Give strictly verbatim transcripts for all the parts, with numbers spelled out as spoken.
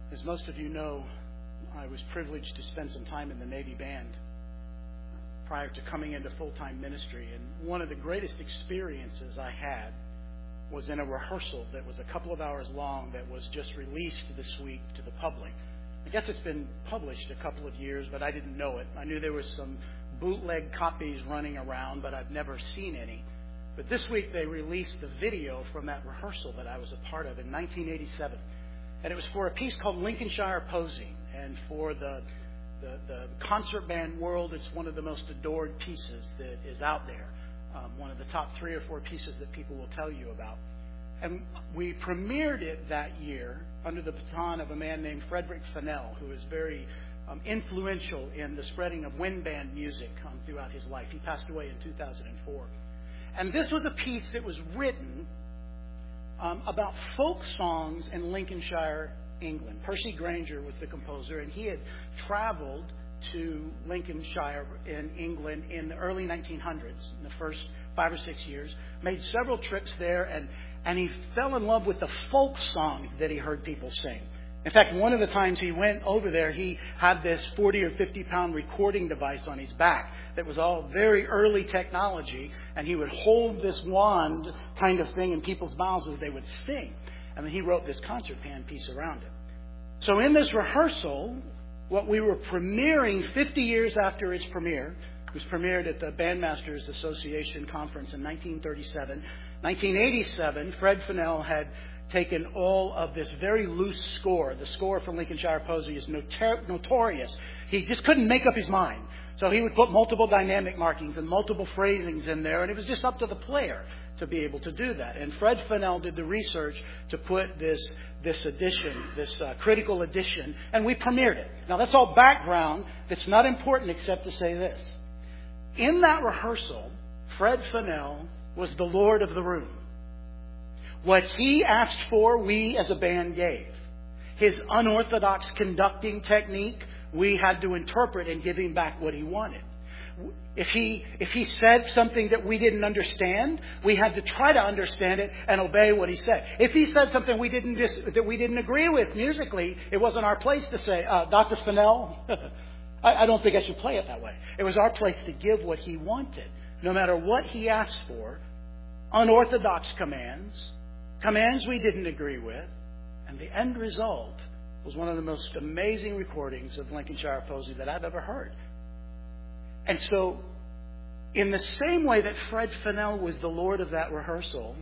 As most of you know, I was privileged to spend some time in the Navy band prior to coming into full-time ministry. And one of the greatest experiences I had was in a rehearsal that was a couple of hours long that was just released this week to the public. I guess it's been published a couple of years, but I didn't know it. I knew there was some bootleg copies running around, but I've never seen any. But this week they released the video from that rehearsal that I was a part of in nineteen eighty-seven. And it was for a piece called Lincolnshire Posy. And for the, the, the concert band world, it's one of the most adored pieces that is out there. Um, one of the top three or four pieces that people will tell you about. And we premiered it that year under the baton of a man named Frederick Fennell, who is very um, influential in the spreading of wind band music um, throughout his life. He passed away in two thousand four. And this was a piece that was written um, about folk songs in Lincolnshire, England. Percy Grainger was the composer, and he had traveled to Lincolnshire in England in the early nineteen hundreds, in the first five or six years, made several trips there, and, and he fell in love with the folk songs that he heard people sing. In fact, one of the times he went over there, he had this forty or fifty pound recording device on his back that was all very early technology, and he would hold this wand kind of thing in people's mouths as they would sing. And then he wrote this concert band piece around it. So in this rehearsal, what we were premiering fifty years after its premiere, it was premiered at the Bandmasters Association Conference in nineteen thirty-seven. nineteen eighty-seven, Fred Fennell had taken all of this very loose score. The score for Lincolnshire Posy is notor- notorious. He just couldn't make up his mind. So he would put multiple dynamic markings and multiple phrasings in there, and it was just up to the player to be able to do that. And Fred Fennell did the research to put this this edition, this uh, critical edition, and we premiered it. Now that's all background that's not important except to say this. In that rehearsal, Fred Fennell was the Lord of the room. What he asked for, we as a band gave. His unorthodox conducting technique, we had to interpret and give him back what he wanted. If he if he said something that we didn't understand, we had to try to understand it and obey what he said. If he said something we didn't dis, that we didn't agree with musically, it wasn't our place to say, uh, Doctor Fennell, I, I don't think I should play it that way. It was our place to give what he wanted, no matter what he asked for. Unorthodox commands, commands we didn't agree with, and the end result was one of the most amazing recordings of Lincolnshire Posy that I've ever heard. And so, in the same way that Fred Fennell was the Lord of that rehearsal,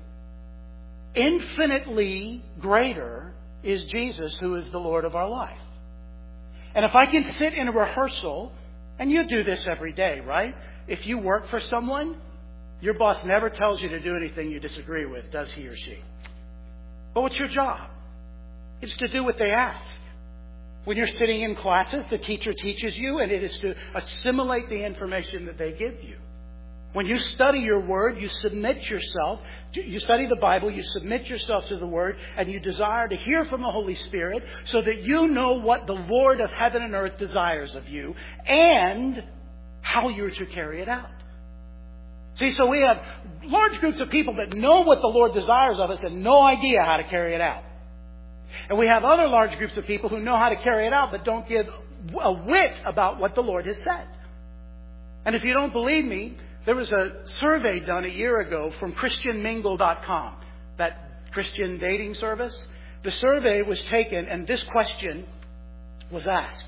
infinitely greater is Jesus, who is the Lord of our life. And if I can sit in a rehearsal, and you do this every day, right? If you work for someone, your boss never tells you to do anything you disagree with, does he or she? But what's your job? It's to do what they ask. When you're sitting in classes, the teacher teaches you, and it is to assimilate the information that they give you. When you study your word, you submit yourself. You study the Bible, you submit yourself to the word, and you desire to hear from the Holy Spirit so that you know what the Lord of heaven and earth desires of you and how you're to carry it out. See, so we have large groups of people that know what the Lord desires of us and no idea how to carry it out. And we have other large groups of people who know how to carry it out but don't give a whit about what the Lord has said. And if you don't believe me, there was a survey done a year ago from Christian Mingle dot com, that Christian dating service. The survey was taken and this question was asked.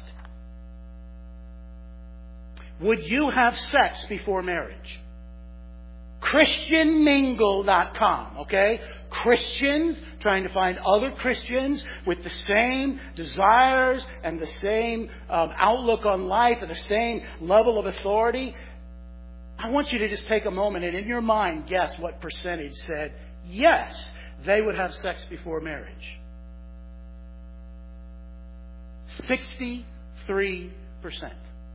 Would you have sex before marriage? Christian Mingle dot com, okay? Christians trying to find other Christians with the same desires and the same um, outlook on life and the same level of authority. I want you to just take a moment and in your mind guess what percentage said yes, they would have sex before marriage. sixty-three percent.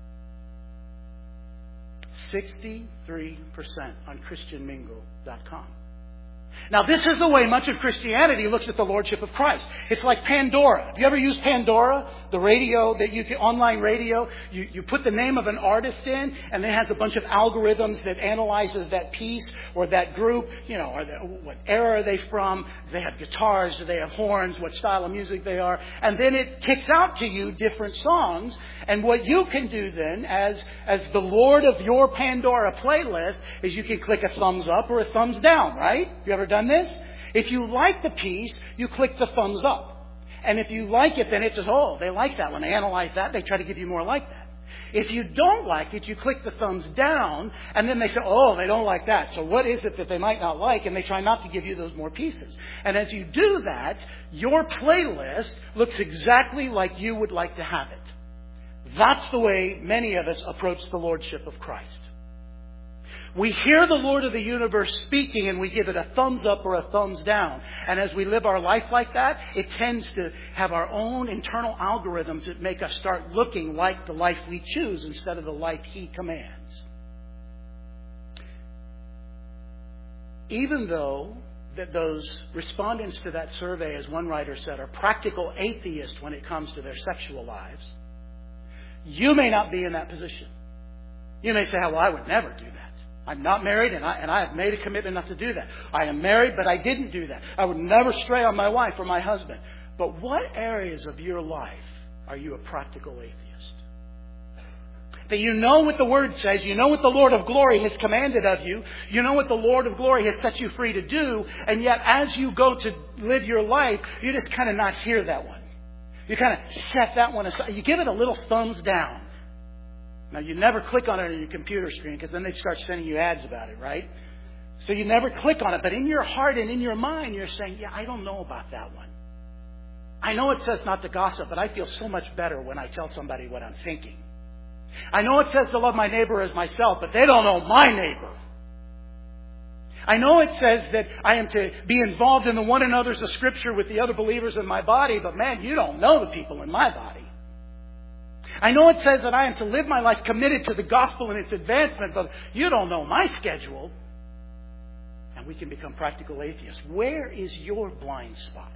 sixty-three percent on Christian Mingle dot com. Now, this is the way much of Christianity looks at the Lordship of Christ. It's like Pandora. Have you ever used Pandora? the radio that you can, online radio, you, you put the name of an artist in, and it has a bunch of algorithms that analyzes that piece or that group. You know, are they, what era are they from? Do they have guitars? Do they have horns? What style of music they are? And then it kicks out to you different songs. And what you can do then, as as the Lord of your Pandora playlist, is you can click a thumbs up or a thumbs down, right? You ever done this? If you like the piece, you click the thumbs up. And if you like it, then it says, oh, they like that. When they analyze that, they try to give you more like that. If you don't like it, you click the thumbs down, and then they say, oh, they don't like that. So what is it that they might not like? And they try not to give you those more pieces. And as you do that, your playlist looks exactly like you would like to have it. That's the way many of us approach the Lordship of Christ. We hear the Lord of the universe speaking and we give it a thumbs up or a thumbs down. And as we live our life like that, it tends to have our own internal algorithms that make us start looking like the life we choose instead of the life He commands. Even though that those respondents to that survey, as one writer said, are practical atheists when it comes to their sexual lives, you may not be in that position. You may say, oh, well, I would never do that. I'm not married, and I, and I have made a commitment not to do that. I am married, but I didn't do that. I would never stray on my wife or my husband. But what areas of your life are you a practical atheist? That you know what the Word says, you know what the Lord of glory has commanded of you, you know what the Lord of glory has set you free to do, and yet as you go to live your life, you just kind of not hear that one. You kind of set that one aside. You give it a little thumbs down. Now, you never click on it on your computer screen because then they start sending you ads about it, right? So you never click on it. But in your heart and in your mind, you're saying, yeah, I don't know about that one. I know it says not to gossip, but I feel so much better when I tell somebody what I'm thinking. I know it says to love my neighbor as myself, but they don't know my neighbor. I know it says that I am to be involved in the one another's of Scripture with the other believers in my body, but man, you don't know the people in my body. I know it says that I am to live my life committed to the gospel and its advancement, but you don't know my schedule. And we can become practical atheists. Where is your blind spot?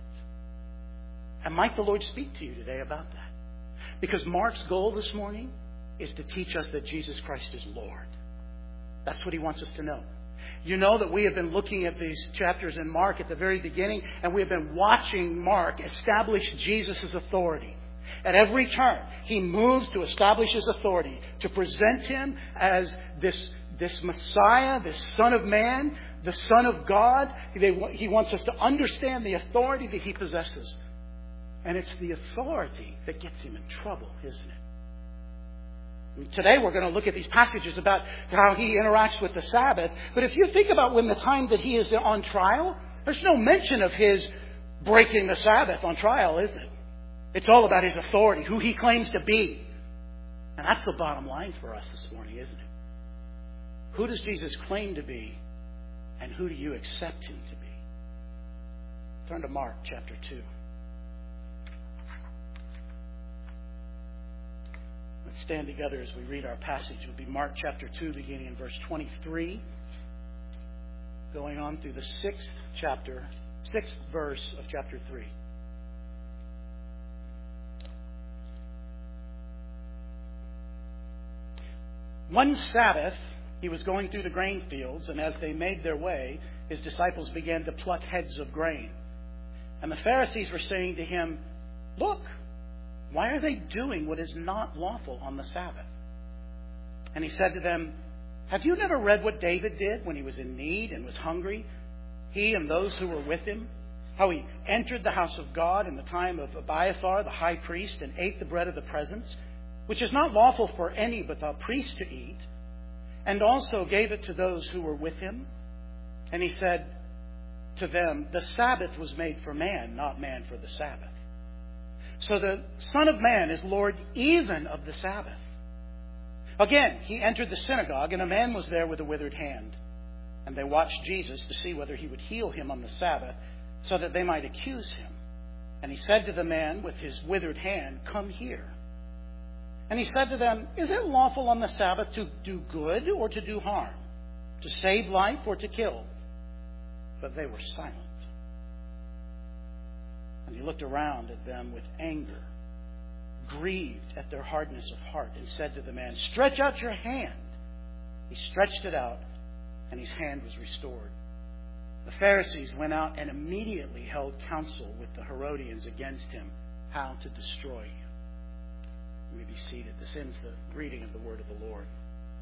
And might the Lord speak to you today about that? Because Mark's goal this morning is to teach us that Jesus Christ is Lord. That's what He wants us to know. You know that we have been looking at these chapters in Mark at the very beginning, and we have been watching Mark establish Jesus' authority. At every turn, he moves to establish his authority, to present him as this, this Messiah, this Son of Man, the Son of God. He wants us to understand the authority that he possesses. And it's the authority that gets him in trouble, isn't it? Today we're going to look at these passages about how he interacts with the Sabbath. But if you think about when the time that he is on trial, there's no mention of his breaking the Sabbath on trial, is it? It's all about his authority, who he claims to be. And that's the bottom line for us this morning, isn't it? Who does Jesus claim to be, and who do you accept him to be? Turn to Mark chapter two. Let's stand together as we read our passage. It will be Mark chapter two, beginning in verse twenty-three, going on through the sixth chapter, sixth verse of chapter three. One Sabbath, he was going through the grain fields, and as they made their way, his disciples began to pluck heads of grain. And the Pharisees were saying to him, "Look, why are they doing what is not lawful on the Sabbath?" And he said to them, "Have you never read what David did when he was in need and was hungry, he and those who were with him? How he entered the house of God in the time of Abiathar, the high priest, and ate the bread of the presence, which is not lawful for any but the priest to eat, and also gave it to those who were with him. And he said to them, the Sabbath was made for man, not man for the Sabbath. So the Son of Man is Lord even of the Sabbath." Again, he entered the synagogue, and a man was there with a withered hand. And they watched Jesus to see whether he would heal him on the Sabbath, so that they might accuse him. And he said to the man with his withered hand, "Come here." And he said to them, "Is it lawful on the Sabbath to do good or to do harm, to save life or to kill?" But they were silent. And he looked around at them with anger, grieved at their hardness of heart and said to the man, "Stretch out your hand." He stretched it out, and his hand was restored. The Pharisees went out and immediately held counsel with the Herodians against him, how to destroy him. You may be seated. This ends the reading of the word of the Lord.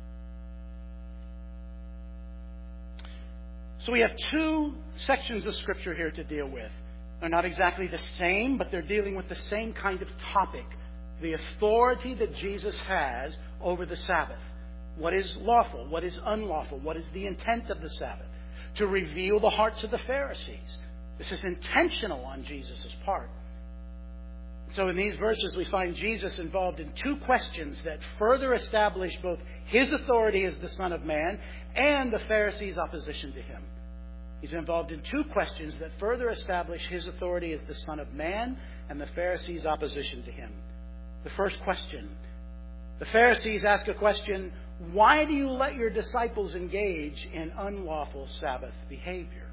So we have two sections of Scripture here to deal with. They're not exactly the same, but they're dealing with the same kind of topic. The authority that Jesus has over the Sabbath. What is lawful? What is unlawful? What is the intent of the Sabbath? To reveal the hearts of the Pharisees. This is intentional on Jesus' part. So in these verses we find Jesus involved in two questions that further establish both his authority as the Son of Man and the Pharisees' opposition to him. He's involved in two questions that further establish his authority as the Son of Man and the Pharisees' opposition to him. The first question. The Pharisees ask a question, why do you let your disciples engage in unlawful Sabbath behavior?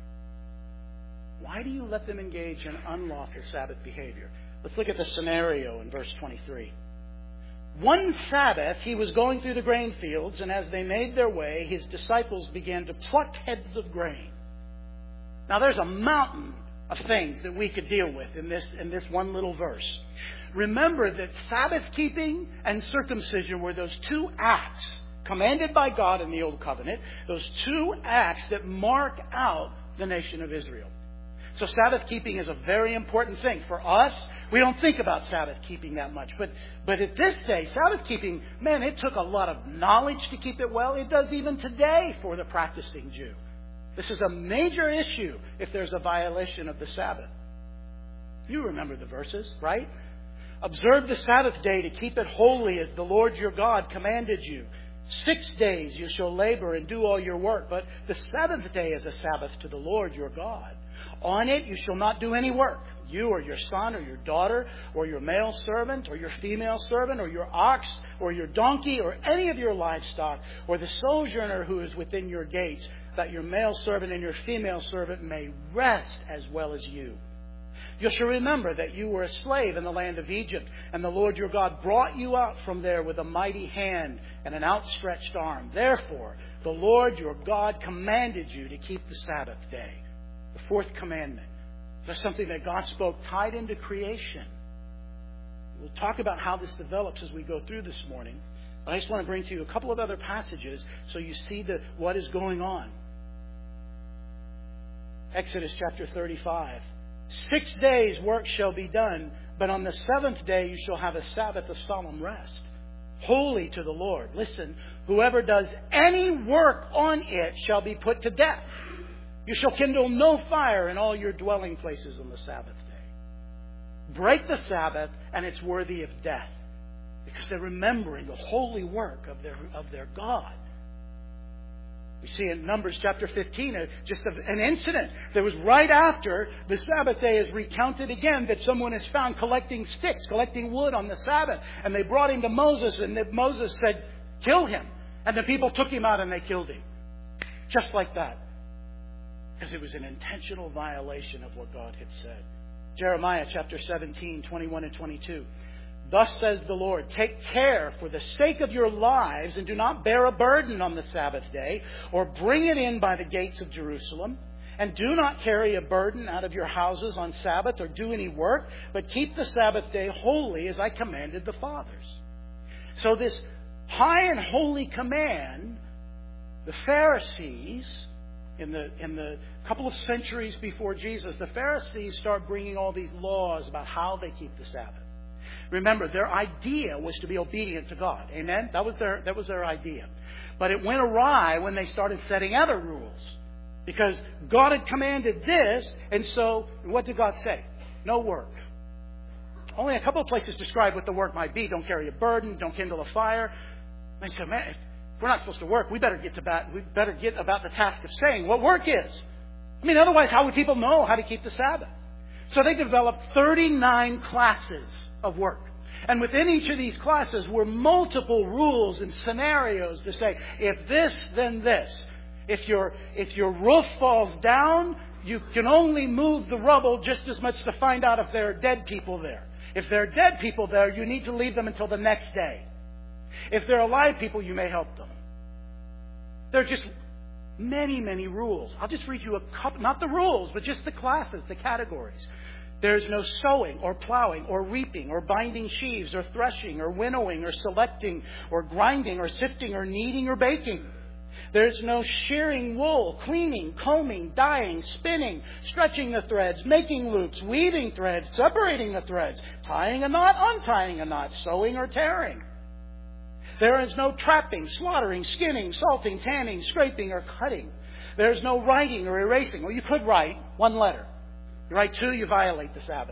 Why do you let them engage in unlawful Sabbath behavior? Let's look at the scenario in verse twenty-three. One Sabbath, he was going through the grain fields, and as they made their way, his disciples began to pluck heads of grain. Now, there's a mountain of things that we could deal with in this, in this one little verse. Remember that Sabbath keeping and circumcision were those two acts commanded by God in the Old Covenant, those two acts that mark out the nation of Israel. So Sabbath keeping is a very important thing. For us, we don't think about Sabbath keeping that much. But, but at this day, Sabbath keeping, man, it took a lot of knowledge to keep it well. It does even today for the practicing Jew. This is a major issue if there's a violation of the Sabbath. You remember the verses, right? Observe the Sabbath day to keep it holy as the Lord your God commanded you. Six days you shall labor and do all your work, but the seventh day is a Sabbath to the Lord your God. On it you shall not do any work, you or your son or your daughter or your male servant or your female servant or your ox or your donkey or any of your livestock or the sojourner who is within your gates, that your male servant and your female servant may rest as well as you. You shall remember that you were a slave in the land of Egypt, and the Lord your God brought you out from there with a mighty hand and an outstretched arm. Therefore, the Lord your God commanded you to keep the Sabbath day. The fourth commandment. That's something that God spoke tied into creation. We'll talk about how this develops as we go through this morning. But I just want to bring to you a couple of other passages so you see the, what is going on. Exodus chapter thirty-five. Six days work shall be done, but on the seventh day you shall have a Sabbath of solemn rest, holy to the Lord. Listen, whoever does any work on it shall be put to death. You shall kindle no fire in all your dwelling places on the Sabbath day. Break the Sabbath, and it's worthy of death, because they're remembering the holy work of their, of their God. We see in Numbers chapter fifteen uh, just a, an incident that was right after the Sabbath day is recounted again, that someone is found collecting sticks, collecting wood on the Sabbath. And they brought him to Moses, and that Moses said, kill him. And the people took him out and they killed him. Just like that. Because it was an intentional violation of what God had said. Jeremiah chapter seventeen, twenty-one and twenty-two. Thus says the Lord, take care for the sake of your lives, and do not bear a burden on the Sabbath day, or bring it in by the gates of Jerusalem. And do not carry a burden out of your houses on Sabbath, or do any work, but keep the Sabbath day holy as I commanded the fathers. So this high and holy command, the Pharisees, in the, in the couple of centuries before Jesus, the Pharisees start bringing all these laws about how they keep the Sabbath. Remember, their idea was to be obedient to God. Amen? That was their, that was their idea. But it went awry when they started setting other rules. Because God had commanded this, and so what did God say? No work. Only a couple of places describe what the work might be. Don't carry a burden, don't kindle a fire. And they said, man, if we're not supposed to work, we better get to about, we better get about the task of saying what work is. I mean, otherwise, how would people know how to keep the Sabbath? So they developed thirty-nine classes of work. And within each of these classes were multiple rules and scenarios to say, if this, then this. If your, if your roof falls down, you can only move the rubble just as much to find out if there are dead people there. If there are dead people there, you need to leave them until the next day. If there are alive people, you may help them. There are just many, many rules. I'll just read you a couple, not the rules, but just the classes, the categories. There's no sowing or plowing or reaping or binding sheaves or threshing or winnowing or selecting or grinding or sifting or kneading or baking. There's no shearing wool, cleaning, combing, dyeing, spinning, stretching the threads, making loops, weaving threads, separating the threads, tying a knot, untying a knot, sewing or tearing. There is no trapping, slaughtering, skinning, salting, tanning, scraping, or cutting. There's no writing or erasing. Well, you could write one letter. You write two, you violate the Sabbath.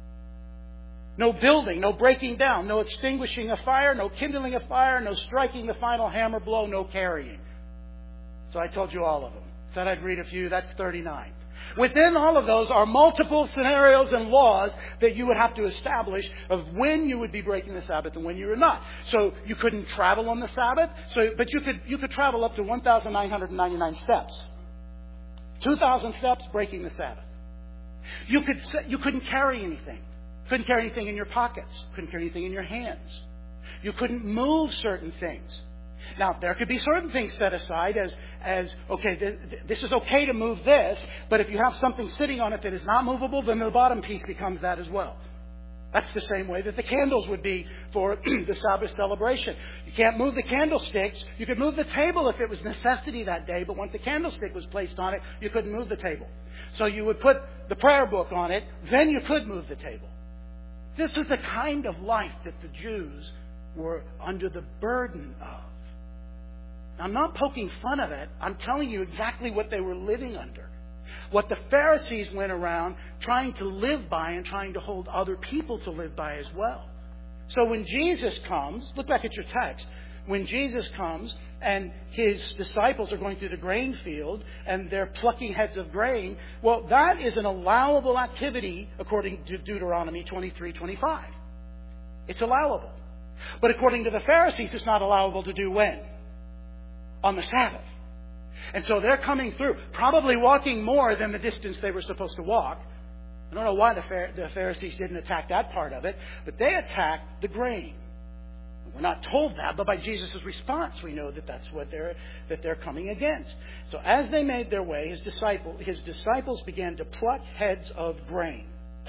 No building, no breaking down, no extinguishing a fire, no kindling a fire, no striking the final hammer blow, no carrying. So I told you all of them. Said I'd read a few. That's thirty-nine. Within all of those are multiple scenarios and laws that you would have to establish of when you would be breaking the Sabbath and when you were not. So you couldn't travel on the Sabbath, so but you could you could travel up to one thousand nine hundred ninety-nine steps. two thousand steps, breaking the Sabbath. You could you couldn't carry anything. Couldn't carry anything in your pockets. Couldn't carry anything in your hands. You couldn't move certain things. Now, there could be certain things set aside as, as okay, th- th- this is okay to move this, but if you have something sitting on it that is not movable, then the bottom piece becomes that as well. That's the same way that the candles would be for the Sabbath celebration. You can't move the candlesticks. You could move the table if it was necessity that day, but once the candlestick was placed on it, you couldn't move the table. So you would put the prayer book on it, then you could move the table. This is the kind of life that the Jews were under the burden of. Now, I'm not poking fun of it. I'm telling you exactly what they were living under. What the Pharisees went around trying to live by and trying to hold other people to live by as well. So when Jesus comes, look back at your text. When Jesus comes and his disciples are going through the grain field and they're plucking heads of grain, well, that is an allowable activity according to Deuteronomy twenty-three twenty-five. It's allowable. But according to the Pharisees, it's not allowable to do when? On the Sabbath. And so they're coming through, probably walking more than the distance they were supposed to walk. I don't know why the Pharisees didn't attack that part of it, but they attacked the grain. We're not told that, but by Jesus' response, we know that that's what they're that they're coming against. So as they made their way, his disciple his disciples began to pluck heads of grain.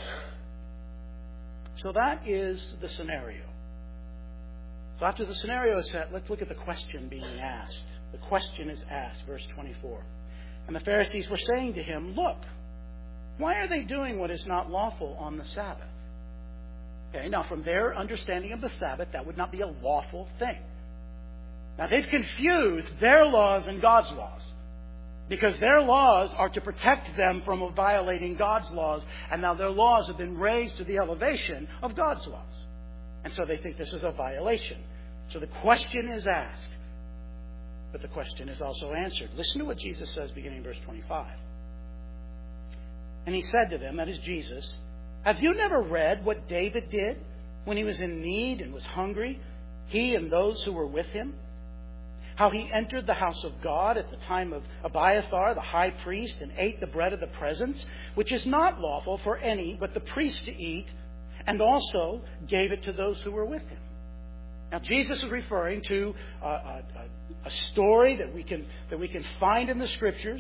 So that is the scenario. So after the scenario is set, let's look at the question being asked. The question is asked, verse twenty-four. And the Pharisees were saying to him, "Look, why are they doing what is not lawful on the Sabbath?" Okay, now from their understanding of the Sabbath, that would not be a lawful thing. Now they've confused their laws and God's laws. Because their laws are to protect them from violating God's laws. And now their laws have been raised to the elevation of God's laws. And so they think this is a violation. So the question is asked. But the question is also answered. Listen to what Jesus says beginning in verse twenty-five. And he said to them, that is Jesus, "Have you never read what David did when he was in need and was hungry, he and those who were with him? How he entered the house of God at the time of Abiathar, the high priest, and ate the bread of the presence, which is not lawful for any but the priest to eat, and also gave it to those who were with him." Now, Jesus is referring to a, a, a story that we can that we can find in the Scriptures.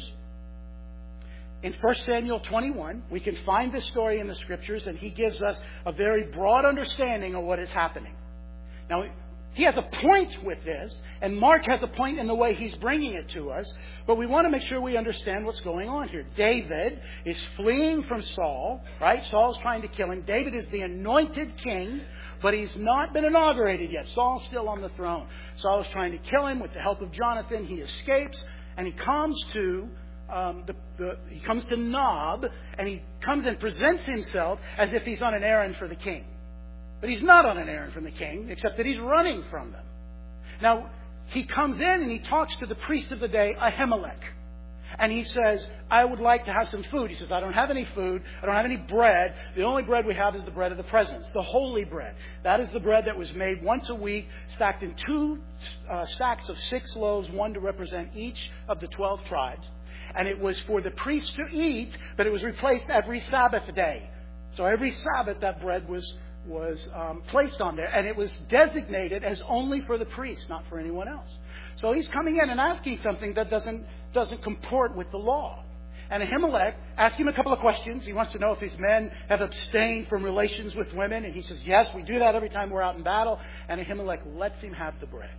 In First Samuel twenty-one, we can find this story in the Scriptures, and he gives us a very broad understanding of what is happening. Now, he has a point with this, and Mark has a point in the way he's bringing it to us, but we want to make sure we understand what's going on here. David is fleeing from Saul, right? Saul's trying to kill him. David is the anointed king, but he's not been inaugurated yet. Saul's still on the throne. Saul is trying to kill him with the help of Jonathan. He escapes, and he comes to um, the, the he comes to Nob, and he comes and presents himself as if he's on an errand for the king. But he's not on an errand from the king, except that he's running from them. Now, he comes in and he talks to the priest of the day, Ahimelech. And he says, "I would like to have some food." He says, "I don't have any food. I don't have any bread. The only bread we have is the bread of the presence, the holy bread. That is the bread that was made once a week, stacked in two uh, stacks of six loaves, one to represent each of the twelve tribes. And it was for the priest to eat, but it was replaced every Sabbath day. So every Sabbath that bread was was um, placed on there, and it was designated as only for the priest, not for anyone else. So he's coming in and asking something that doesn't doesn't comport with the law. And Ahimelech asks him a couple of questions. He wants to know if his men have abstained from relations with women, and he says, yes, we do that every time we're out in battle. And Ahimelech lets him have the bread.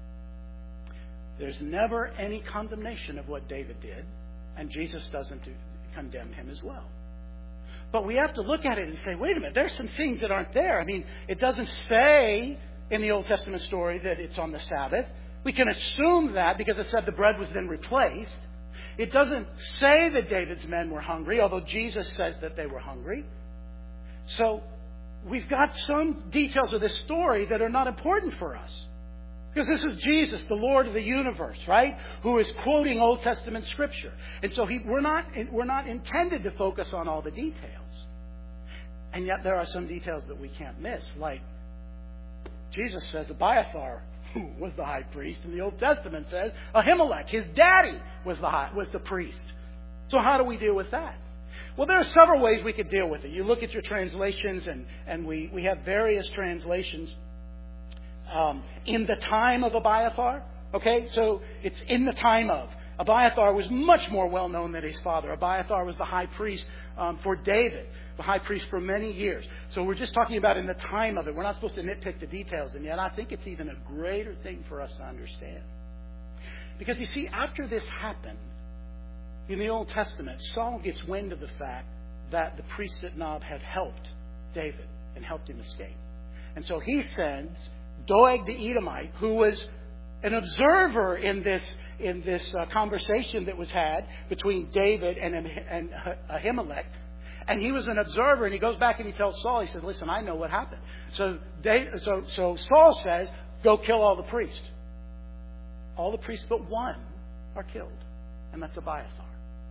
There's never any condemnation of what David did, and Jesus doesn't do, condemn him as well. But we have to look at it and say, wait a minute, there's some things that aren't there. I mean, it doesn't say in the Old Testament story that it's on the Sabbath. We can assume that because it said the bread was then replaced. It doesn't say that David's men were hungry, although Jesus says that they were hungry. So we've got some details of this story that are not important for us. Because this is Jesus, the Lord of the universe, right? Who is quoting Old Testament Scripture. And so he, we're not we're not intended to focus on all the details. And yet there are some details that we can't miss. Like Jesus says Abiathar, who was the high priest, and the Old Testament says Ahimelech, his daddy, was the high, was the priest. So how do we deal with that? Well, there are several ways we could deal with it. You look at your translations, and, and we, we have various translations. Um, in the time of Abiathar, okay? So it's in the time of. Abiathar was much more well known than his father. Abiathar was the high priest um, for David, the high priest for many years. So we're just talking about in the time of it. We're not supposed to nitpick the details, and yet I think it's even a greater thing for us to understand. Because you see, after this happened, in the Old Testament, Saul gets wind of the fact that the priests at Nob had helped David and helped him escape. And so he sends Doeg the Edomite, who was an observer in this in this uh, conversation that was had between David and, and Ahimelech, and he was an observer. And he goes back and he tells Saul, he says, "Listen, I know what happened." So, David, so, so Saul says, "Go kill all the priests." All the priests but one are killed, and that's Abiathar.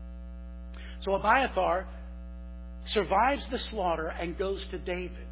So Abiathar survives the slaughter and goes to David.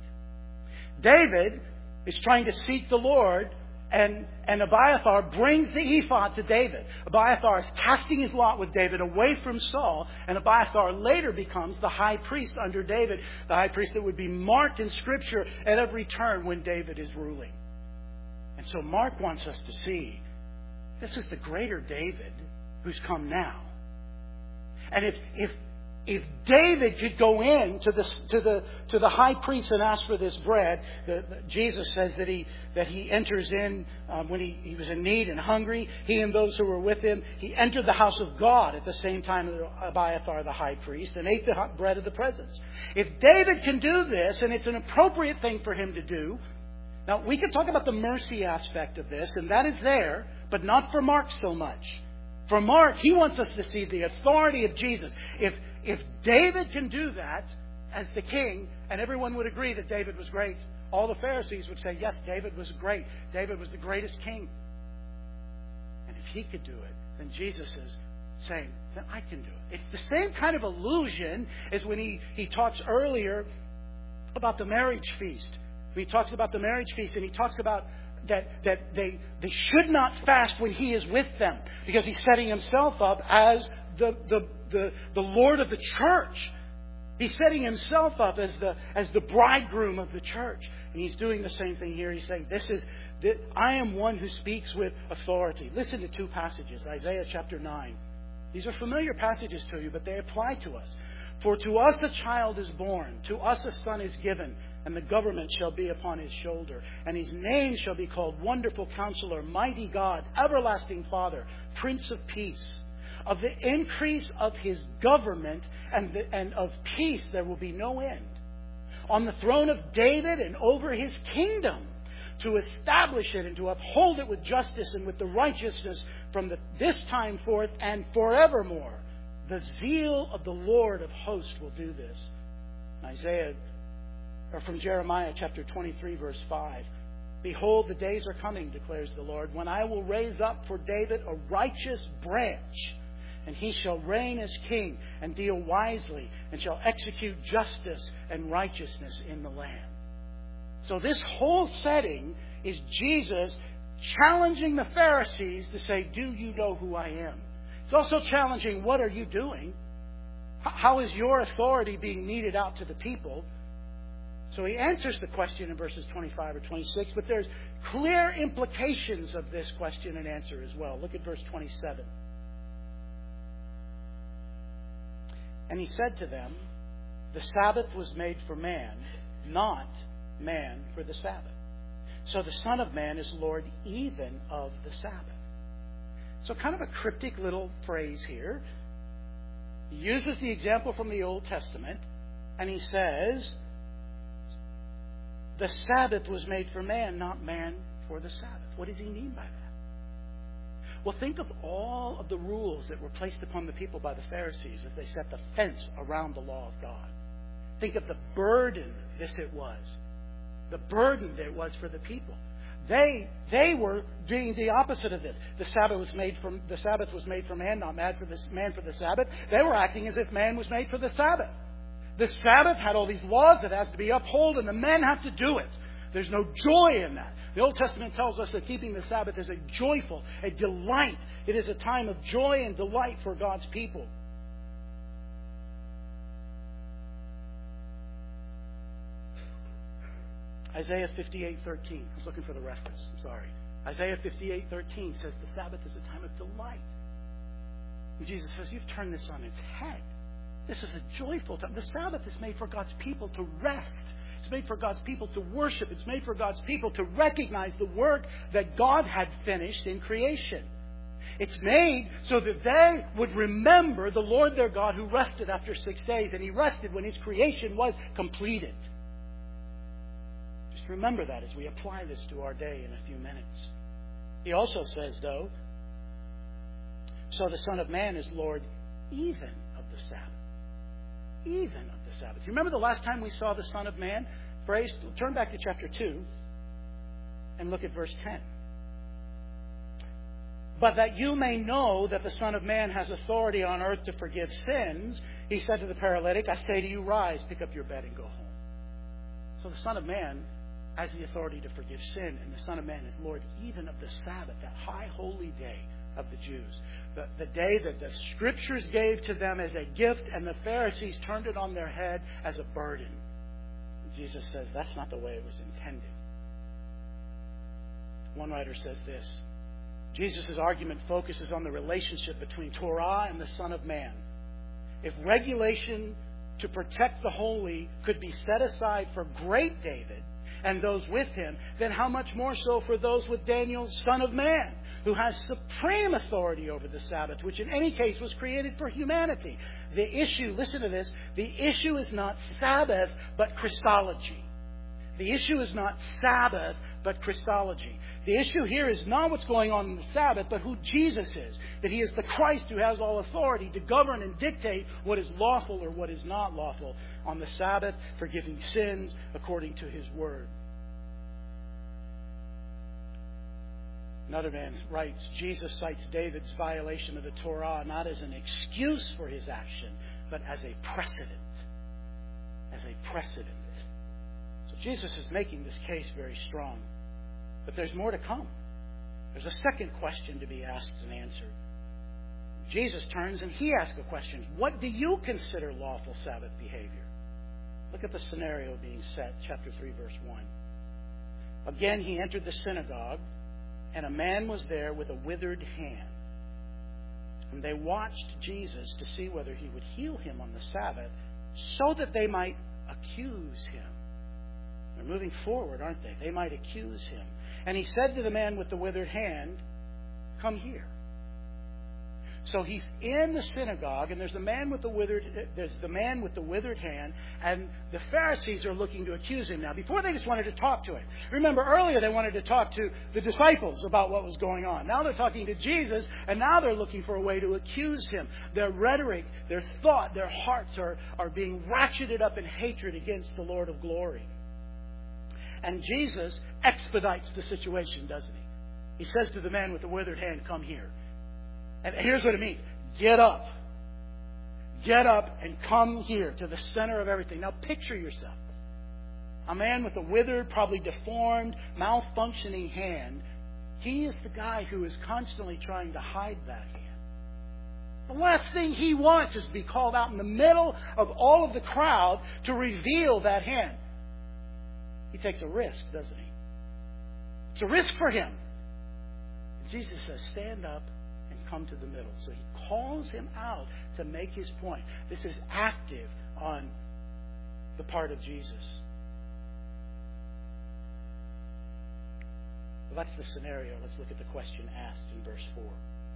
David is trying to seek the Lord, and, and Abiathar brings the ephod to David. Abiathar is casting his lot with David away from Saul, and Abiathar later becomes the high priest under David, the high priest that would be marked in Scripture at every turn when David is ruling. And so Mark wants us to see this is the greater David who's come now. And if if If David could go in to the to the to the high priest and ask for this bread, the, the, Jesus says that he that he enters in um, when he, he was in need and hungry. He and those who were with him, he entered the house of God at the same time as Abiathar the high priest and ate the bread of the presence. If David can do this, and it's an appropriate thing for him to do. Now we can talk about the mercy aspect of this, and that is there, but not for Mark so much. For Mark, he wants us to see the authority of Jesus. If if David can do that as the king, and everyone would agree that David was great, all the Pharisees would say, yes, David was great. David was the greatest king. And if he could do it, then Jesus is saying, then I can do it. It's the same kind of illusion as when he, he talks earlier about the marriage feast. He talks about the marriage feast, and he talks about that that they they should not fast when he is with them, because he's setting himself up as the the the, the Lord of the church. He's setting himself up as the as the bridegroom of the church. And he's doing the same thing here. He's saying, this is that I am one who speaks with authority. Listen to two passages. Isaiah chapter nine. These are familiar passages to you, but they apply to us. For to us a child is born, to us a son is given, and the government shall be upon his shoulder. And his name shall be called Wonderful Counselor, Mighty God, Everlasting Father, Prince of Peace. Of the increase of his government and, the, and of peace there will be no end. On the throne of David and over his kingdom, to establish it and to uphold it with justice and with the righteousness from the, this time forth and forevermore. The zeal of the Lord of hosts will do this. Isaiah, or from Jeremiah chapter twenty-three, verse five. Behold, the days are coming, declares the Lord, when I will raise up for David a righteous branch, and he shall reign as king and deal wisely, and shall execute justice and righteousness in the land. So this whole setting is Jesus challenging the Pharisees to say, do you know who I am? It's also challenging, what are you doing? How is your authority being meted out to the people? So he answers the question in verses twenty-five or twenty-six, but there's clear implications of this question and answer as well. Look at verse twenty-seven. And he said to them, the Sabbath was made for man, not man for the Sabbath. So the Son of Man is Lord even of the Sabbath. So kind of a cryptic little phrase here. He uses the example from the Old Testament, and he says, the Sabbath was made for man, not man for the Sabbath. What does he mean by that? Well, think of all of the rules that were placed upon the people by the Pharisees as they set the fence around the law of God. Think of the burden this it was. The burden that it was for the people. They they were doing the opposite of it. The Sabbath was made from the Sabbath was made for man, not man for the man for the Sabbath. They were acting as if man was made for the Sabbath. The Sabbath had all these laws that has to be upheld, and the men have to do it. There's no joy in that. The Old Testament tells us that keeping the Sabbath is a joyful, a delight. It is a time of joy and delight for God's people. Isaiah fifty-eight thirteen. I was looking for the reference. I'm sorry. Isaiah fifty-eight thirteen says the Sabbath is a time of delight. And Jesus says, you've turned this on its head. This is a joyful time. The Sabbath is made for God's people to rest. It's made for God's people to worship. It's made for God's people to recognize the work that God had finished in creation. It's made so that they would remember the Lord their God who rested after six days. And He rested when His creation was completed. Just remember that as we apply this to our day in a few minutes. He also says, though, so the Son of Man is Lord even of the Sabbath. Even of the Sabbath. You remember the last time we saw the Son of Man phrase? Turn back to chapter two and look at verse ten. But that you may know that the Son of Man has authority on earth to forgive sins, He said to the paralytic, I say to you, rise, pick up your bed and go home. So the Son of Man has the authority to forgive sin, and the Son of Man is Lord even of the Sabbath, that high holy day of the Jews. The, the day that the Scriptures gave to them as a gift, and the Pharisees turned it on their head as a burden. And Jesus says that's not the way it was intended. One writer says this. Jesus' argument focuses on the relationship between Torah and the Son of Man. If regulation to protect the holy could be set aside for great David and those with him, then how much more so for those with Daniel's Son of Man, who has supreme authority over the Sabbath, which in any case was created for humanity. The issue, listen to this, the issue is not Sabbath, but Christology. The issue is not Sabbath, but Christology. The issue here is not what's going on in the Sabbath, but who Jesus is. That He is the Christ who has all authority to govern and dictate what is lawful or what is not lawful on the Sabbath, forgiving sins according to His Word. Another man writes, Jesus cites David's violation of the Torah not as an excuse for his action, but as a precedent. As a precedent. So Jesus is making this case very strong. But there's more to come. There's a second question to be asked and answered. Jesus turns and He asks a question. What do you consider lawful Sabbath behavior? Look at the scenario being set, chapter three, verse one. Again, He entered the synagogue, and a man was there with a withered hand. And they watched Jesus to see whether He would heal him on the Sabbath, so that they might accuse Him. They're moving forward, aren't they? They might accuse Him. And He said to the man with the withered hand, come here. So He's in the synagogue, and there's the man with the withered there's the man with the withered hand, and the Pharisees are looking to accuse Him. Now, before they just wanted to talk to Him. Remember, earlier they wanted to talk to the disciples about what was going on. Now they're talking to Jesus, and now they're looking for a way to accuse Him. Their rhetoric, their thought, their hearts are, are being ratcheted up in hatred against the Lord of glory. And Jesus expedites the situation, doesn't He? He says to the man with the withered hand, come here. And here's what it means. Get up. Get up and come here to the center of everything. Now picture yourself. A man with a withered, probably deformed, malfunctioning hand. He is the guy who is constantly trying to hide that hand. The last thing he wants is to be called out in the middle of all of the crowd to reveal that hand. He takes a risk, doesn't he? It's a risk for him. Jesus says, stand up and come to the middle. So he calls him out to make his point. This is active on the part of Jesus. Well, that's the scenario. Let's look at the question asked in verse four.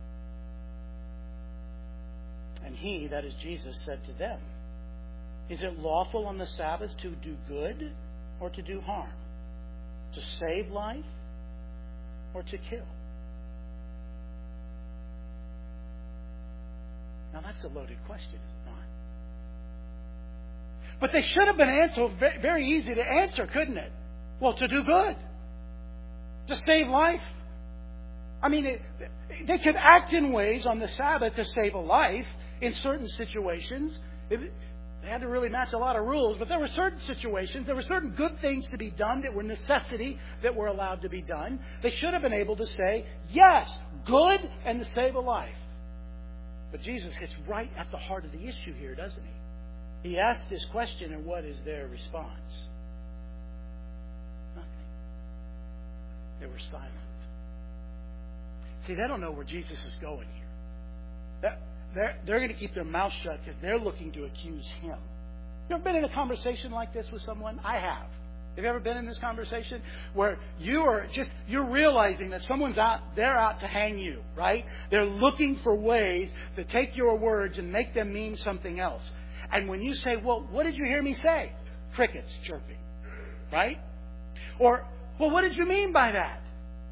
And he, that is Jesus, said to them, is it lawful on the Sabbath to do good or to do harm? To save life or to kill? Now that's a loaded question, is it not? But they should have been answered very easy to answer, couldn't it? Well, to do good. To save life. I mean, it, they could act in ways on the Sabbath to save a life in certain situations. It, they had to really match a lot of rules, but there were certain situations, there were certain good things to be done that were necessity that were allowed to be done. They should have been able to say, yes, good and to save a life. But Jesus hits right at the heart of the issue here, doesn't he? He asked this question, and what is their response? Nothing. They were silent. See, they don't know where Jesus is going here. That, they're they're going to keep their mouth shut because they're looking to accuse him. You ever been in a conversation like this with someone? I have. Have you ever been in this conversation where you are just, you're realizing that someone's out, they're out to hang you, right? They're looking for ways to take your words and make them mean something else. And when you say, well, what did you hear me say? Crickets chirping, right? Or, well, what did you mean by that?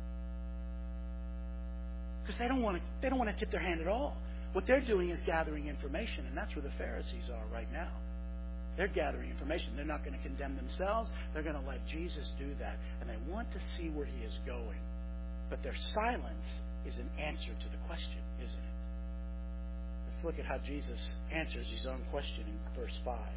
Because they don't want to, they don't want to tip their hand at all. What they're doing is gathering information, and that's where the Pharisees are right now. They're gathering information. They're not going to condemn themselves. They're going to let Jesus do that. And they want to see where he is going. But their silence is an answer to the question, isn't it? Let's look at how Jesus answers his own question in verse five.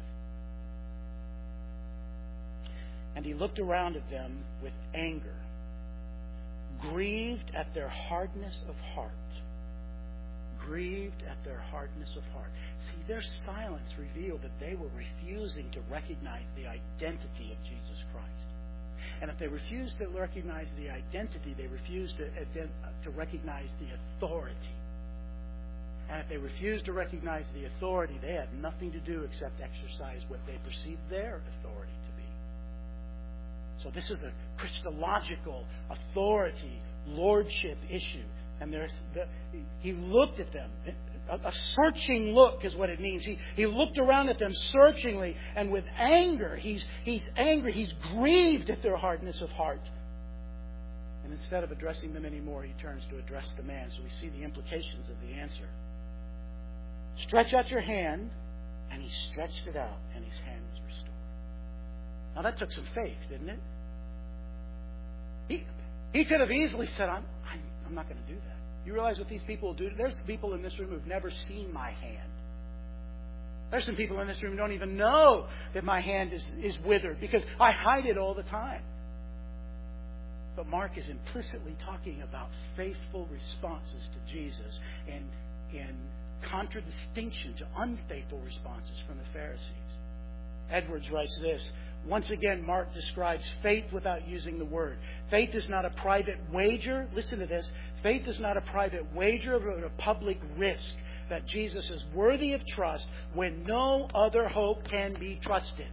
And he looked around at them with anger, grieved at their hardness of heart. Grieved at their hardness of heart. See, their silence revealed that they were refusing to recognize the identity of Jesus Christ. And if they refused to recognize the identity, they refused to, to recognize the authority. And if they refused to recognize the authority, they had nothing to do except exercise what they perceived their authority to be. So this is a Christological authority, lordship issue. And there's the, he looked at them. A, a searching look is what it means. He, he looked around at them searchingly, and with anger. He's, he's angry. He's grieved at their hardness of heart. And instead of addressing them anymore, he turns to address the man. So we see the implications of the answer. Stretch out your hand. And he stretched it out, and his hand was restored. Now that took some faith, didn't it? He, he could have easily said, I'm, I'm I'm not going to do that. You realize what these people will do? There's people in this room who've never seen my hand. There's some people in this room who don't even know that my hand is, is withered because I hide it all the time. But Mark is implicitly talking about faithful responses to Jesus and in contradistinction to unfaithful responses from the Pharisees. Edwards writes this. Once again, Mark describes faith without using the word. Faith is not a private wager. Listen to this. Faith is not a private wager, but a public risk that Jesus is worthy of trust when no other hope can be trusted.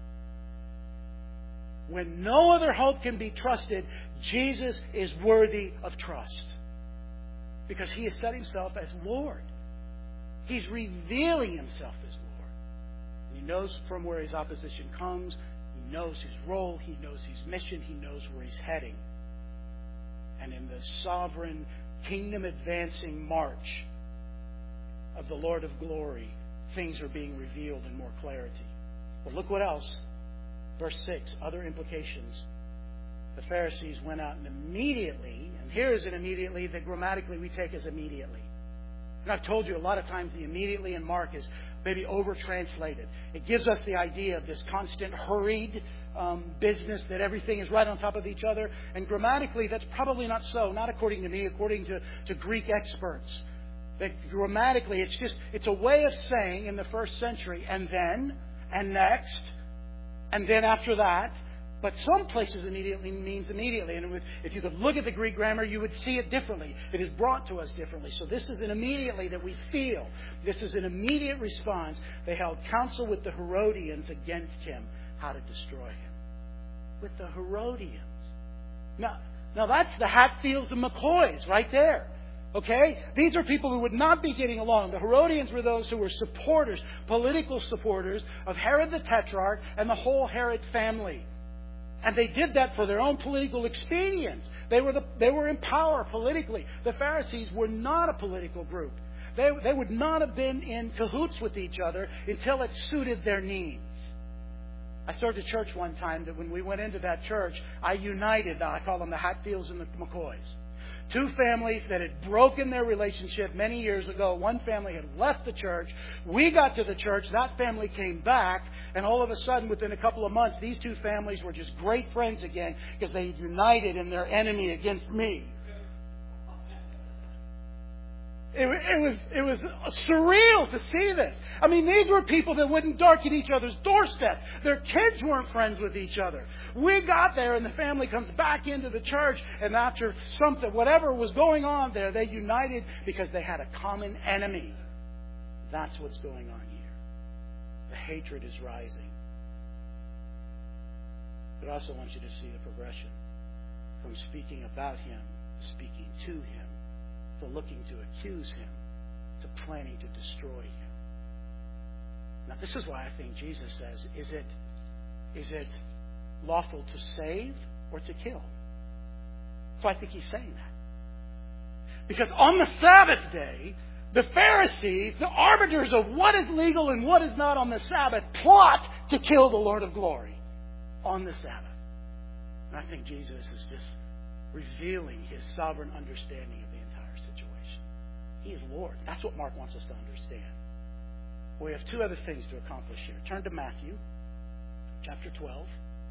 When no other hope can be trusted, Jesus is worthy of trust. Because he has set himself as Lord. He's revealing himself as Lord. He knows from where his opposition comes. He knows his role. He knows his mission. He knows where he's heading. And in the sovereign, kingdom-advancing march of the Lord of glory, things are being revealed in more clarity. But look what else. Verse six, other implications. The Pharisees went out and immediately, and here is an immediately that grammatically we take as immediately. And I've told you a lot of times the immediately in Mark is maybe over-translated. It gives us the idea of this constant hurried um, business, that everything is right on top of each other. And grammatically, that's probably not so, not according to me, according to, to Greek experts. That grammatically, it's just, it's a way of saying in the first century, and then, and next, and then after that, But some places immediately means immediately. And if you could look at the Greek grammar, you would see it differently. It is brought to us differently. So this is an immediately that we feel. This is an immediate response. They held counsel with the Herodians against him, how to destroy him. With the Herodians. Now, now that's the Hatfields and McCoys right there. Okay? These are people who would not be getting along. The Herodians were those who were supporters, political supporters of Herod the Tetrarch and the whole Herod family. And they did that for their own political expedience. They were the, they were in power politically. The Pharisees were not a political group. They, they would not have been in cahoots with each other until it suited their needs. I started a church one time that when we went into that church, I united, I call them the Hatfields and the McCoys. Two families that had broken their relationship many years ago. One family had left the church. We got to the church. That family came back. And all of a sudden, within a couple of months, these two families were just great friends again because they united in their enemy against me. It, it was it was surreal to see this. I mean, these were people that wouldn't darken each other's doorsteps. Their kids weren't friends with each other. We got there, and the family comes back into the church, and after something, whatever was going on there, they united because they had a common enemy. That's what's going on here. The hatred is rising. But I also want you to see the progression from speaking about him to speaking to him, to looking to accuse him, to planning to destroy him. Now, this is why I think Jesus says, is it, is it lawful to save or to kill? So I think he's saying that. Because on the Sabbath day, the Pharisees, the arbiters of what is legal and what is not on the Sabbath, plot to kill the Lord of glory on the Sabbath. And I think Jesus is just revealing his sovereign understanding of the entire situation. He is Lord. That's what Mark wants us to understand. We have two other things to accomplish here. Turn to Matthew chapter twelve.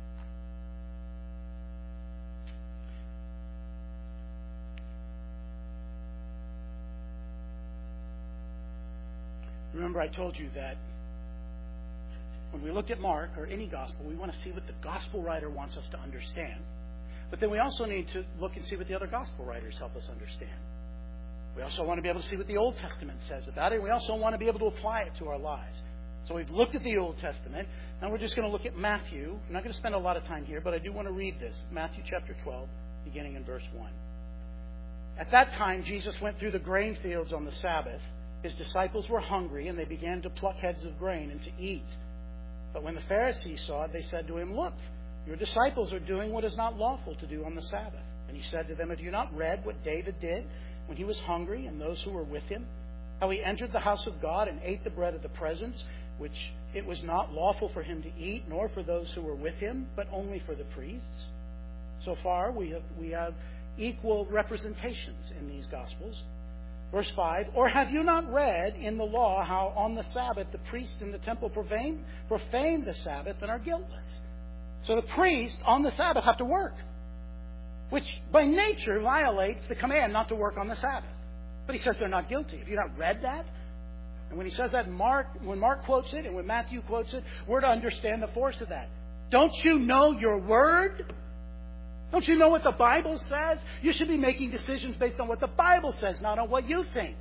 Remember, I told you that when we looked at Mark or any gospel, we want to see what the gospel writer wants us to understand. But then we also need to look and see what the other gospel writers help us understand. We also want to be able to see what the Old Testament says about it. And we also want to be able to apply it to our lives. So we've looked at the Old Testament. Now we're just going to look at Matthew. I'm not going to spend a lot of time here, but I do want to read this. Matthew chapter twelve, beginning in verse one. At that time, Jesus went through the grain fields on the Sabbath. His disciples were hungry, and they began to pluck heads of grain and to eat. But when the Pharisees saw it, they said to him, "Look, your disciples are doing what is not lawful to do on the Sabbath." And he said to them, "Have you not read what David did when he was hungry and those who were with him? How he entered the house of God and ate the bread of the presence, which it was not lawful for him to eat, nor for those who were with him, but only for the priests." So far, we have, we have equal representations in these Gospels. Verse five, "Or have you not read in the law how on the Sabbath the priests in the temple profane, profane the Sabbath and are guiltless?" So the priests on the Sabbath have to work, which by nature violates the command not to work on the Sabbath. But he says they're not guilty. Have you not read that? And when he says that, Mark, when Mark quotes it and when Matthew quotes it, we're to understand the force of that. Don't you know your word? Don't you know what the Bible says? You should be making decisions based on what the Bible says, not on what you think.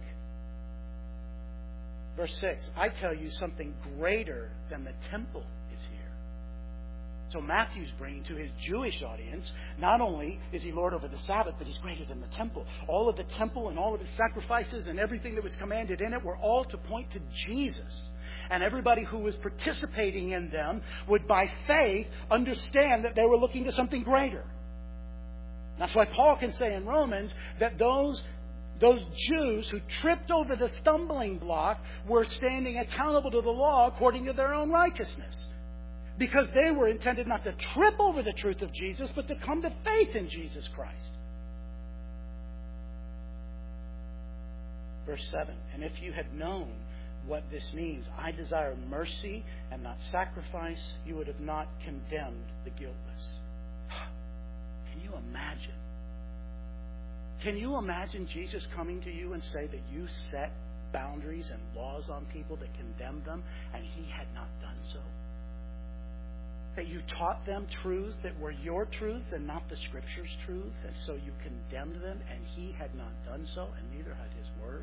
Verse six, "I tell you something greater than the temple is here." So Matthew's bringing to his Jewish audience, not only is he Lord over the Sabbath, but he's greater than the temple. All of the temple and all of the sacrifices and everything that was commanded in it were all to point to Jesus. And everybody who was participating in them would, by faith, understand that they were looking to something greater. That's why Paul can say in Romans that those, those Jews who tripped over the stumbling block were standing accountable to the law according to their own righteousness. Because they were intended not to trip over the truth of Jesus, but to come to faith in Jesus Christ. Verse seven, "And if you had known what this means, 'I desire mercy and not sacrifice,' you would have not condemned the guiltless." Can you imagine? Can you imagine Jesus coming to you and say that you set boundaries and laws on people that condemn them, and he had not done so? that you taught them truths that were your truths and not the Scripture's truths, and so you condemned them, and he had not done so, and neither had his word.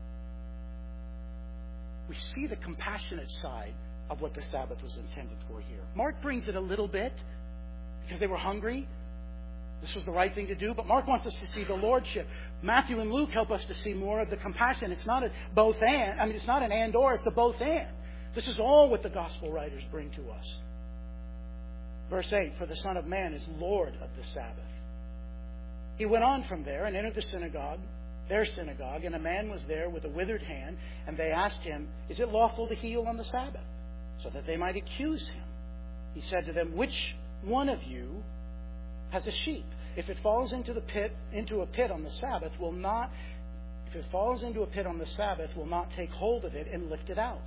We see the compassionate side of what the Sabbath was intended for here. Mark brings it a little bit because they were hungry. This was the right thing to do, but Mark wants us to see the lordship. Matthew and Luke help us to see more of the compassion. It's not a both and. I mean, it's not an and or, it's a both and. This is all what the gospel writers bring to us. Verse eight, for the Son of Man is Lord of the Sabbath. He went on from there and entered the synagogue, their synagogue, and a man was there with a withered hand, and they asked him, is it lawful to heal on the Sabbath? So that they might accuse him. He said to them, which one of you has a sheep? If it falls into the pit, into a pit on the Sabbath, will not, if it falls into a pit on the Sabbath, will not take hold of it and lift it out.